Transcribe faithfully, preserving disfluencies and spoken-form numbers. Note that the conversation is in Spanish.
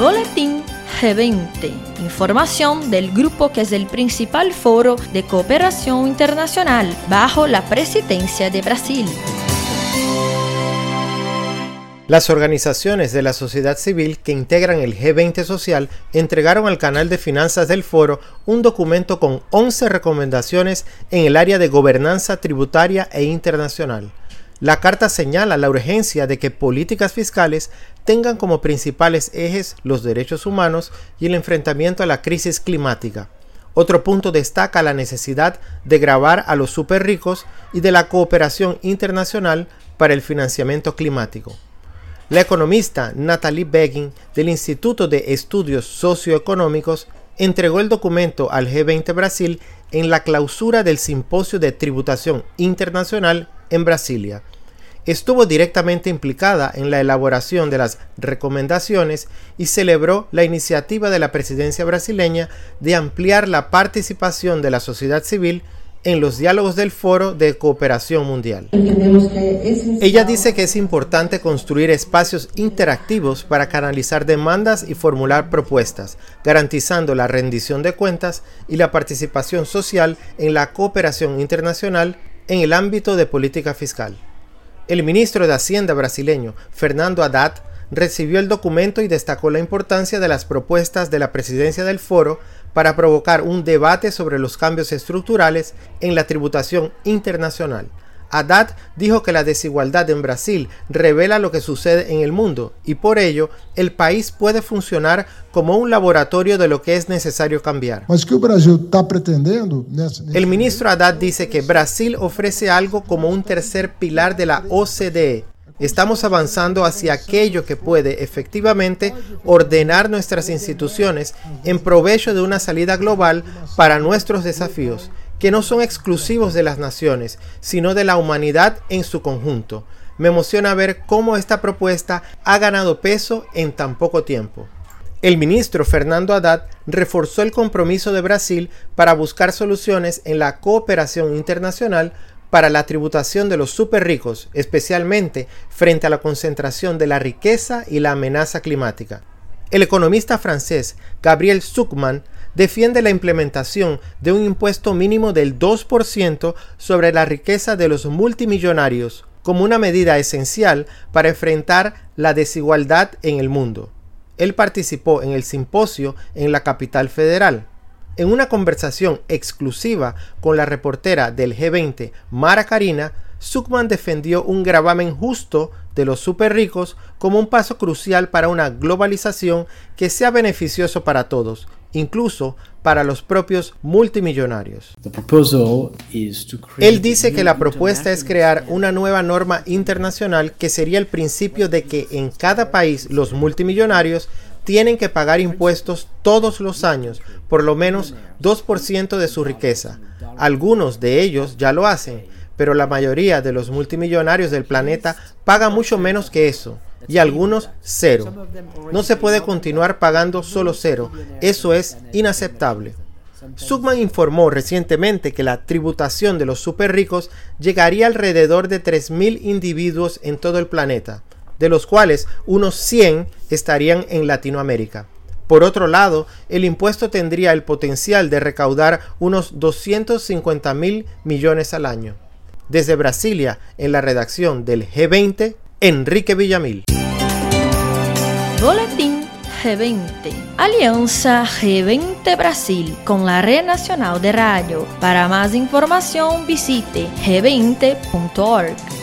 Boletín G veinte, información del grupo que es el principal foro de cooperación internacional bajo la presidencia de Brasil. Las organizaciones de la sociedad civil que integran el G veinte Social entregaron al canal de finanzas del foro un documento con once recomendaciones en el área de gobernanza tributaria e internacional. La carta señala la urgencia de que políticas fiscales tengan como principales ejes los derechos humanos y el enfrentamiento a la crisis climática. Otro punto destaca la necesidad de gravar a los superricos y de la cooperación internacional para el financiamiento climático. La economista Natalie Begin del Instituto de Estudios Socioeconómicos entregó el documento al G veinte Brasil en la clausura del Simposio de Tributación Internacional en Brasilia. Estuvo directamente implicada en la elaboración de las recomendaciones y celebró la iniciativa de la presidencia brasileña de ampliar la participación de la sociedad civil en los diálogos del Foro de Cooperación Mundial. Ella dice que es importante construir espacios interactivos para canalizar demandas y formular propuestas, garantizando la rendición de cuentas y la participación social en la cooperación internacional en el ámbito de política fiscal. El ministro de Hacienda brasileño, Fernando Haddad, recibió el documento y destacó la importancia de las propuestas de la presidencia del foro para provocar un debate sobre los cambios estructurales en la tributación internacional. Haddad dijo que la desigualdad en Brasil revela lo que sucede en el mundo y por ello el país puede funcionar como un laboratorio de lo que es necesario cambiar. El ministro Haddad dice que Brasil ofrece algo como un tercer pilar de la O C D E. Estamos avanzando hacia aquello que puede efectivamente ordenar nuestras instituciones en provecho de una salida global para nuestros desafíos, que no son exclusivos de las naciones, sino de la humanidad en su conjunto. Me emociona ver cómo esta propuesta ha ganado peso en tan poco tiempo. El ministro Fernando Haddad reforzó el compromiso de Brasil para buscar soluciones en la cooperación internacional para la tributación de los superricos, especialmente frente a la concentración de la riqueza y la amenaza climática. El economista francés Gabriel Zucman defiende la implementación de un impuesto mínimo del dos por ciento sobre la riqueza de los multimillonarios como una medida esencial para enfrentar la desigualdad en el mundo. Él participó en el simposio en la capital federal. En una conversación exclusiva con la reportera del G veinte, Mara Karina, Zucman defendió un gravamen justo de los superricos como un paso crucial para una globalización que sea beneficioso para todos, incluso para los propios multimillonarios. Él dice que la propuesta es crear una nueva norma internacional que sería el principio de que en cada país los multimillonarios tienen que pagar impuestos todos los años, por lo menos dos por ciento de su riqueza. Algunos de ellos ya lo hacen, pero la mayoría de los multimillonarios del planeta pagan mucho menos que eso, y algunos cero. No se puede continuar pagando solo cero, eso es inaceptable. Zucman informó recientemente que la tributación de los superricos llegaría alrededor de tres mil individuos en todo el planeta, de los cuales unos cien estarían en Latinoamérica. Por otro lado, el impuesto tendría el potencial de recaudar unos doscientos cincuenta mil millones al año. Desde Brasilia, en la redacción del G veinte, Enrique Villamil. Boletín G veinte. Alianza G veinte Brasil con la Red Nacional de Radio. Para más información visite g veinte punto org.